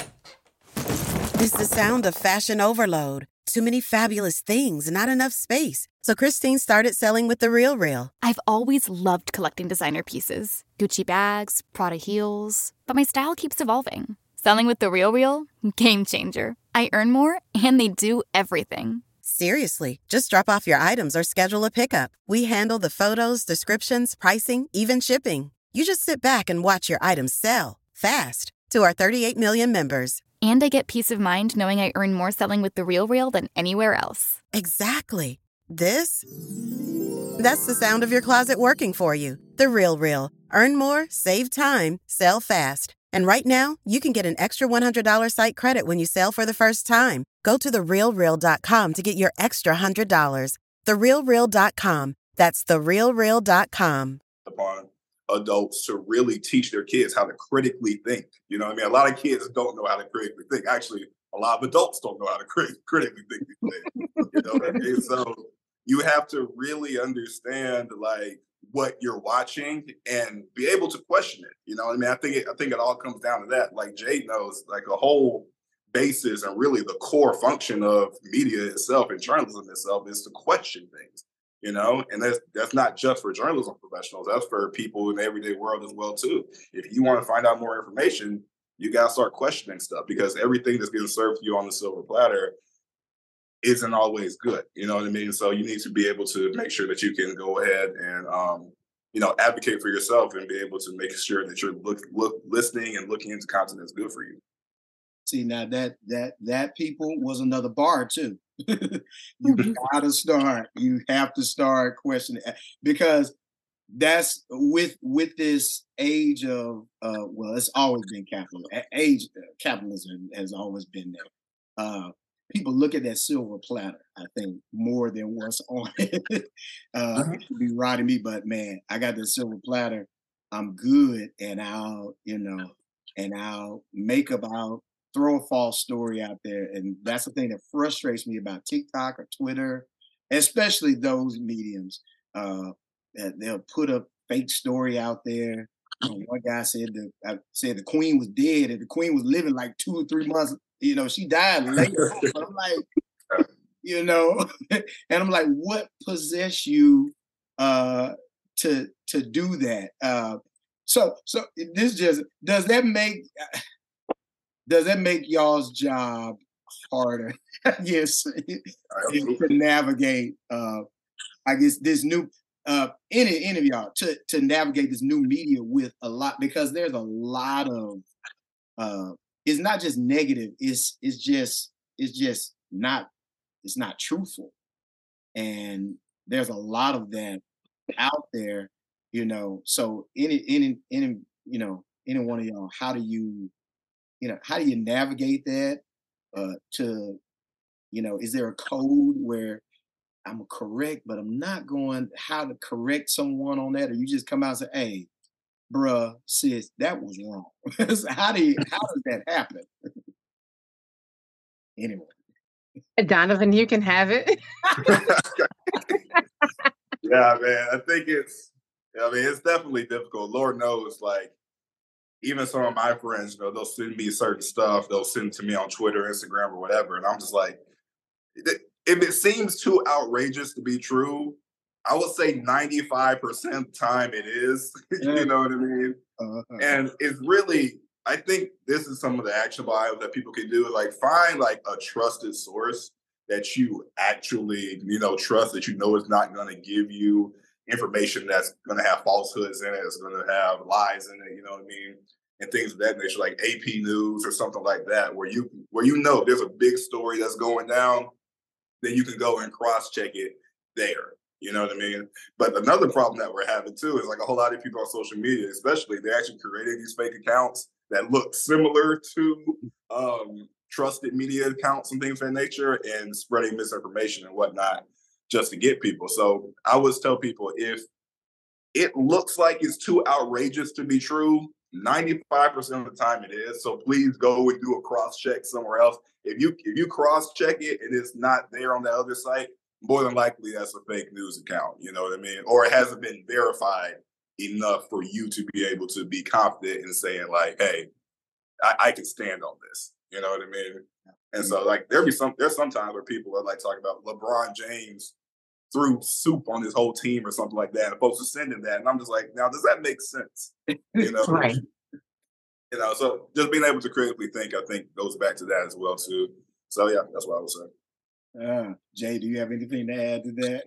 [SPEAKER 7] is the sound of fashion overload. Too many fabulous things, not enough space. So Christine started selling with The Real Real.
[SPEAKER 8] I've always loved collecting designer pieces. Gucci bags, Prada heels. But my style keeps evolving. Selling with The Real Real? Game changer. I earn more, and they do everything.
[SPEAKER 7] Seriously, just drop off your items or schedule a pickup. We handle the photos, descriptions, pricing, even shipping. You just sit back and watch your items sell fast to our thirty-eight million members.
[SPEAKER 8] And I get peace of mind knowing I earn more selling with The Real Real than anywhere else.
[SPEAKER 7] Exactly. This? That's the sound of your closet working for you. The Real Real. Earn more, save time, sell fast. And right now, you can get an extra one hundred dollars site credit when you sell for the first time. Go to the real real dot com to get your extra one hundred dollars. the real real dot com. That's the real real dot com.
[SPEAKER 6] Upon adults to really teach their kids how to critically think. You know what I mean? A lot of kids don't know how to critically think. Actually, a lot of adults don't know how to crit- critically think these days. You know what I mean? So you have to really understand, like, what you're watching and be able to question it. You know what I mean? I think it, I think it all comes down to that. Like Jade knows, like the whole basis and really the core function of media itself and journalism itself is to question things. You know, and that's that's not just for journalism professionals. That's for people in the everyday world as well too. If you want to find out more information, you gotta start questioning stuff, because everything that's getting served to you on the silver platter isn't always good. You know what I mean? So you need to be able to make sure that you can go ahead and um, you know, advocate for yourself and be able to make sure that you're look look listening and looking into content that's good for you.
[SPEAKER 4] See, now that that that people was another bar too. You gotta start. You have to start questioning, because that's with with this age of uh, well, it's always been capitalism. Age capitalism has always been there. Uh, people look at that silver platter, I think, more than what's on it. uh,
[SPEAKER 6] Mhm.
[SPEAKER 4] it should be rotting me, but man, I got the silver platter. I'm good, and I'll, you know, and I'll make up, I'll throw a false story out there, and that's the thing that frustrates me about TikTok or Twitter, especially those mediums. Uh, that they'll put a fake story out there. You know, one guy said the I said the queen was dead, and the queen was living like two or three months. You know, she died later. But I'm like, you know, and I'm like, what possessed you uh, to to do that? Uh, so so this just does that make does that make y'all's job harder? Yes, to
[SPEAKER 6] Absolutely.
[SPEAKER 4] navigate. Uh, I guess this new uh any any of y'all to to navigate this new media with a lot, because there's a lot of uh it's not just negative, it's it's just it's just not it's not truthful. And there's a lot of that out there, you know. So any any any you know, any one of y'all, how do you you know how do you navigate that uh to you know, is there a code where I'm correct, but I'm not going how to correct someone on that, or you just come out and say, "Hey, bruh, sis, that was wrong." So how do you, how does that happen? Anyway,
[SPEAKER 5] Donovan, you can have it.
[SPEAKER 6] Yeah, man. I think it's, I mean, it's definitely difficult. Lord knows, like, even some of my friends, you know, they'll send me certain stuff. They'll send to me on Twitter, Instagram, or whatever. And I'm just like, if it seems too outrageous to be true, I would say ninety-five percent of the time it is.
[SPEAKER 4] yeah,
[SPEAKER 6] You know what I mean?
[SPEAKER 4] uh,
[SPEAKER 6] And it's really, I think this is some of the actionable items that people can do. Like, find like a trusted source that you actually, you know, trust, that you know is not going to give you information that's going to have falsehoods in it, it's going to have lies in it, you know what I mean? And things of that nature, like A P News or something like that, where you where you know there's a big story that's going down, then you can go and cross check it there. You know what I mean? But another problem that we're having too is like a whole lot of people on social media, especially, they're actually creating these fake accounts that look similar to um, trusted media accounts and things of that nature, and spreading misinformation and whatnot just to get people. So I always tell people, if it looks like it's too outrageous to be true, ninety-five percent of the time it is. So please go and do a cross check somewhere else. If you if you cross check it and it's not there on the other site, more than likely that's a fake news account. You know what I mean? Or it hasn't been verified enough for you to be able to be confident in saying like, "Hey, I, I can stand on this." You know what I mean? And so like there be some there's sometimes where people are like talking about LeBron James threw soup on his whole team or something like that, and folks are sending that, and I'm just like, now does that make sense? You know,
[SPEAKER 5] Right.
[SPEAKER 6] you know. So just being able to critically think, I think, goes back to that as well too. So yeah, that's what I would say.
[SPEAKER 4] uh, Jay, do you have anything to add to that?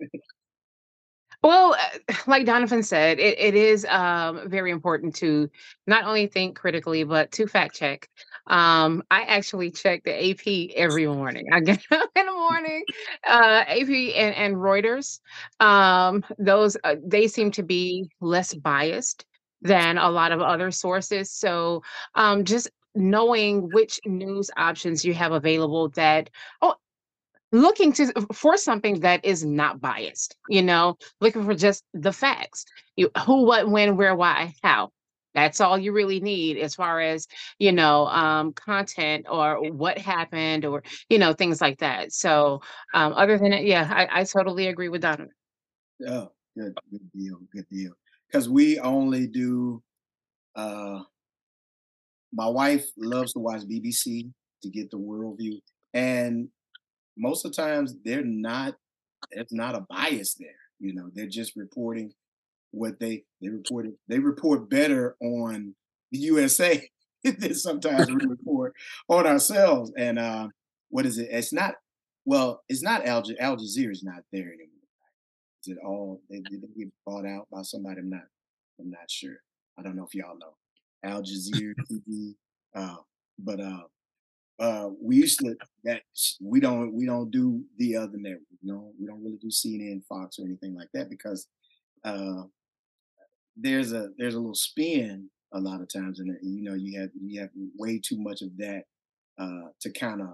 [SPEAKER 5] Well, uh, like Donovan said, it, it is um, very important to not only think critically, but to fact check. Um, I actually check the A P every morning. I get up in the morning, uh, A P and, and Reuters. Um, those uh, they seem to be less biased than a lot of other sources. So um, just knowing which news options you have available that oh, looking to for something that is not biased, you know, looking for just the facts. You who, what, when, where, why, how. That's all you really need as far as, you know, um, content or what happened or, you know, things like that. So um, other than it, yeah, I, I totally agree with Donovan.
[SPEAKER 4] Oh, good, good deal, good deal. Because we only do. Uh, my wife loves to watch B B C to get the worldview, and most of the times they're not. There's not a bias there. You know, they're just reporting what they they reported. They report better on the U S A than sometimes we report on ourselves. And uh, what is it? It's not. Well, it's not Al, Al Jazeera is not there anymore. Is it all? They, did they get bought out by somebody? I'm not. I'm not sure. I don't know if y'all know Al Jazeera T V. Uh, but uh, uh, we used to that we don't we don't do the other network. You know, we don't really do C N N, Fox, or anything like that because uh, there's a there's a little spin a lot of times, and you know you have you have way too much of that uh, to kind of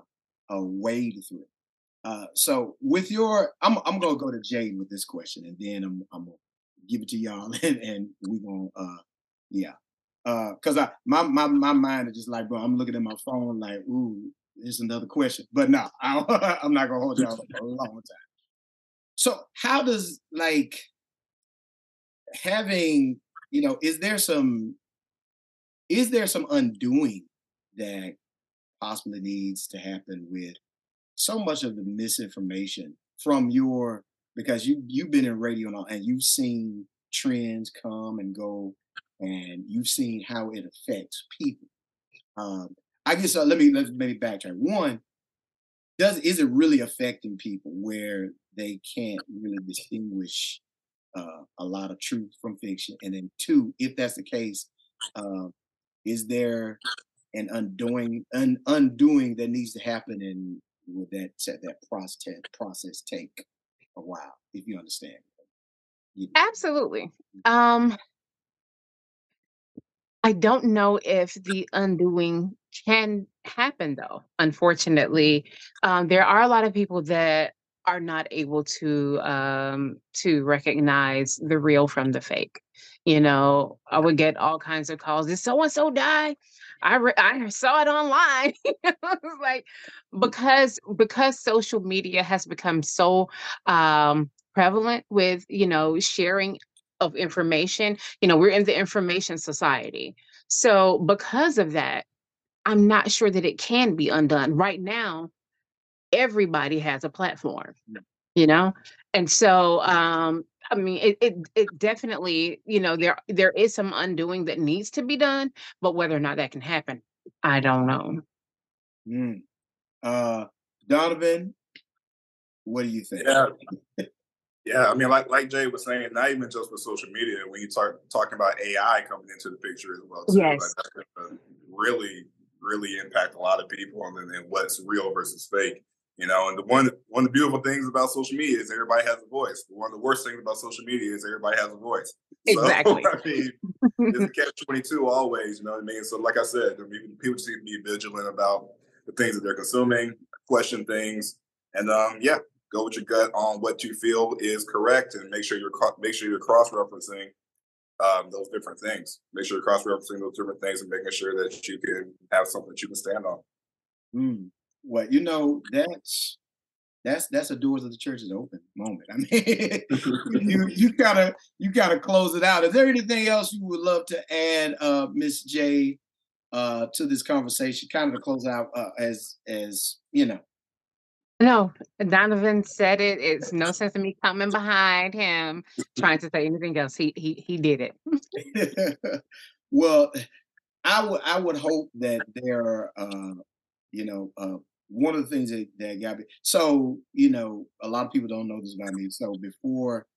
[SPEAKER 4] uh, wade through. Uh, so with your, I'm I'm gonna go to Jade with this question, and then I'm I'm gonna give it to y'all, and, and we gonna uh, yeah, uh, cause I my my my mind is just like, bro, I'm looking at my phone like, ooh, there's another question, but no, I, I'm not gonna hold y'all for a long time. So how does like having, you know, is there some is there some undoing that possibly needs to happen with so much of the misinformation from your, because you you've been in radio and all, and you've seen trends come and go, and you've seen how it affects people. Um, I guess uh, let me let's maybe backtrack. One, does is it really affecting people where they can't really distinguish uh, a lot of truth from fiction? And then two, if that's the case, uh, is there an undoing un, undoing that needs to happen, and would that that process process take a while, if you understand? You-
[SPEAKER 5] Absolutely. Um, I don't know if the undoing can happen though. Unfortunately, um, there are a lot of people that are not able to um, to recognize the real from the fake. You know, I would get all kinds of calls. Did so and so die? I re- I saw it online. It's like because because social media has become so um, prevalent with, you know, sharing of information. You know, we're in the information society. So because of that, I'm not sure that it can be undone. Right now, everybody has a platform, you know? And so um I mean it it it definitely, you know, there there is some undoing that needs to be done, but whether or not that can happen, I don't know.
[SPEAKER 4] Mm. Uh, Donovan, what do you think?
[SPEAKER 6] Yeah, yeah. I mean, like like Jay was saying, not even just with social media. When you start talking about A I coming into the picture as well too, like
[SPEAKER 5] Yes.
[SPEAKER 6] that's gonna really, really impact a lot of people on and what's real versus fake. You know, and the one one of the beautiful things about social media is everybody has a voice. But one of the worst things about social media is everybody has a voice. So
[SPEAKER 5] Exactly.
[SPEAKER 6] I mean, it's a catch twenty two always. You know what I mean? So like I said, I mean, people just need to be vigilant about the things that they're consuming, question things, and um, yeah, go with your gut on what you feel is correct, and make sure you're make sure you're cross referencing um, those different things. Make sure you're cross referencing those different things, and making sure that you can have something that you can stand on.
[SPEAKER 4] Mm. Well, you know, that's that's that's a doors of the church is open moment. I mean, you you gotta you gotta close it out. Is there anything else you would love to add, uh, Miss J, uh, to this conversation? Kind of to close out, uh, as as you know.
[SPEAKER 5] No, Donovan said it. It's no sense in me coming behind him trying to say anything else. He he he did it.
[SPEAKER 4] Well, I would I would hope that there are, uh, you know, uh, one of the things that, that got me. So, you know, a lot of people don't know this about me. So before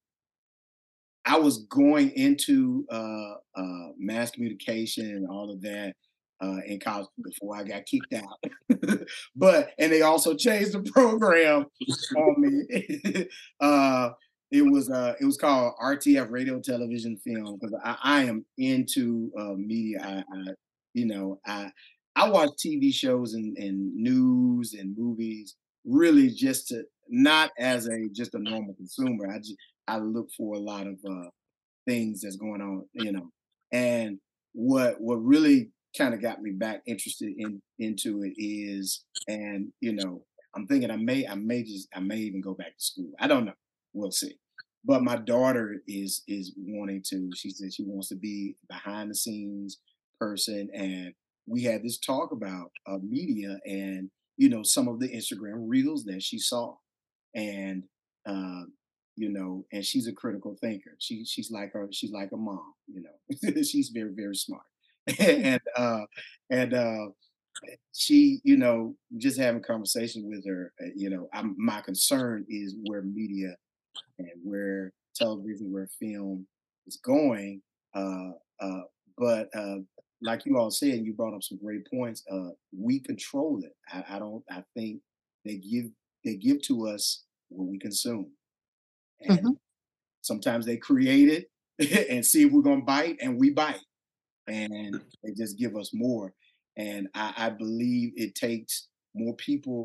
[SPEAKER 4] I was going into uh, uh, mass communication and all of that uh, in college before I got kicked out. But and they also changed the program on me. uh, it was uh, it was called R T F, Radio, Television, Film, because I, I am into uh, media. I, I you know I I watch T V shows and, and news and movies really just to not as a just a normal consumer. I just I look for a lot of uh, things that's going on, you know. And what what really kind of got me back interested in into it is, and you know, I'm thinking I may I may just I may even go back to school. I don't know. We'll see. But my daughter is is wanting to. She said she wants to be behind the scenes person, and we had this talk about uh, media and you know some of the Instagram reels that she saw, and uh, you know, and she's a critical thinker. She she's like her she's like a mom, you know. She's very very smart, and uh, and uh, she, you know, just having conversation with her, uh, you know, I'm, my concern is where media and where television, where film is going. Uh, uh, but uh, like you all said, you brought up some great points. Uh, we control it. I, I don't. I think they give they give to us what we consume, and
[SPEAKER 5] Mhm.
[SPEAKER 4] sometimes they create it and see if we're gonna bite, and we bite, and they just give us more. And I, I believe it takes more people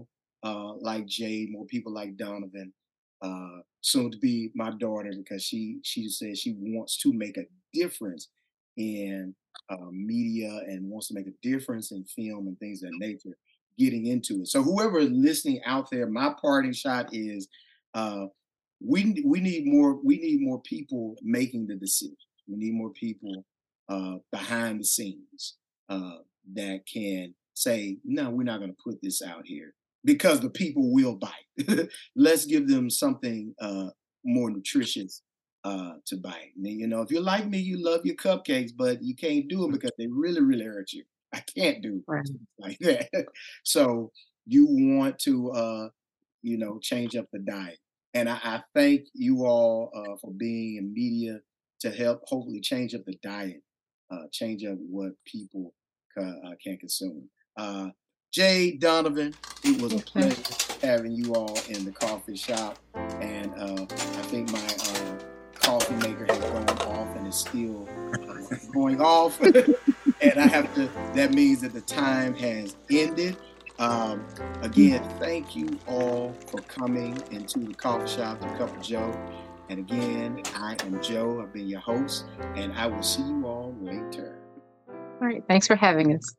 [SPEAKER 4] uh, like Jay, more people like Donovan, uh, soon to be my daughter, because she she says she wants to make a difference in uh, media and wants to make a difference in film and things of that nature, getting into it. So whoever is listening out there, my parting shot is uh, we we need more we need more people making the decisions. We need more people uh, behind the scenes uh, that can say, no, we're not going to put this out here, because the people will bite. Let's give them something uh, more nutritious uh, to bite. And, you know, if you're like me, you love your cupcakes, but you can't do them because they really, really hurt you. I can't do right. like that. So you want to, uh, you know, change up the diet. And I, I thank you all uh, for being in media to help hopefully change up the diet, uh, change up what people ca- uh, can consume. Uh, Jay, Donovan, it was a pleasure having you all in the coffee shop. And uh, I think my uh, coffee maker has gone off and is still uh, going off. And I have to, that means that the time has ended. Um, again, thank you all for coming into the coffee shop, The Cup of Joe. And again, I am Joe. I've been your host, and I will see you all later.
[SPEAKER 5] All right. Thanks for having us.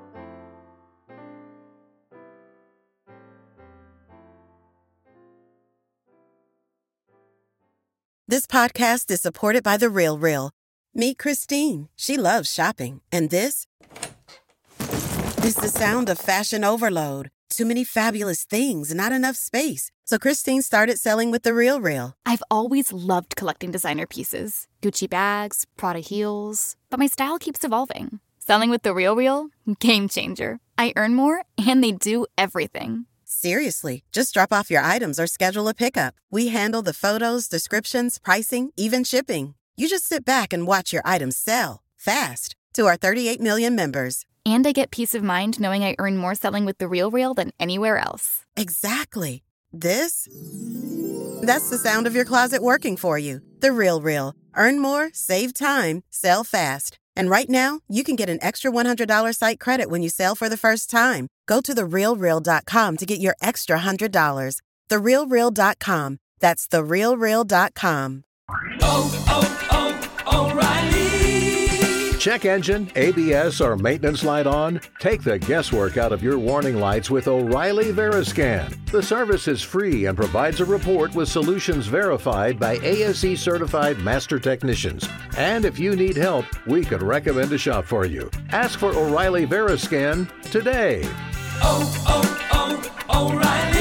[SPEAKER 7] This podcast is supported by The Real Real. Meet Christine. She loves shopping. And this is the sound of fashion overload. Too many fabulous things, not enough space. So Christine started selling with The Real Real.
[SPEAKER 8] I've always loved collecting designer pieces. Gucci bags, Prada heels. But my style keeps evolving. Selling with The Real Real? Game changer. I earn more, and they do everything.
[SPEAKER 7] Seriously, just drop off your items or schedule a pickup. We handle the photos, descriptions, pricing, even shipping. You just sit back and watch your items sell fast to our thirty-eight million members.
[SPEAKER 8] And I get peace of mind knowing I earn more selling with The Real Real than anywhere else.
[SPEAKER 7] Exactly. This? That's the sound of your closet working for you. The Real Real. Earn more, save time, sell fast. And right now, you can get an extra one hundred dollars site credit when you sell for the first time. Go to the real real dot com to get your extra one hundred dollars. the real real dot com. That's the real real dot com.
[SPEAKER 9] Oh, oh, oh, O'Reilly. Check engine, A B S, or maintenance light on? Take the guesswork out of your warning lights with O'Reilly Veriscan. The service is free and provides a report with solutions verified by A S E certified master technicians. And if you need help, we could recommend a shop for you. Ask for O'Reilly Veriscan today. Oh, oh, oh, O'Reilly.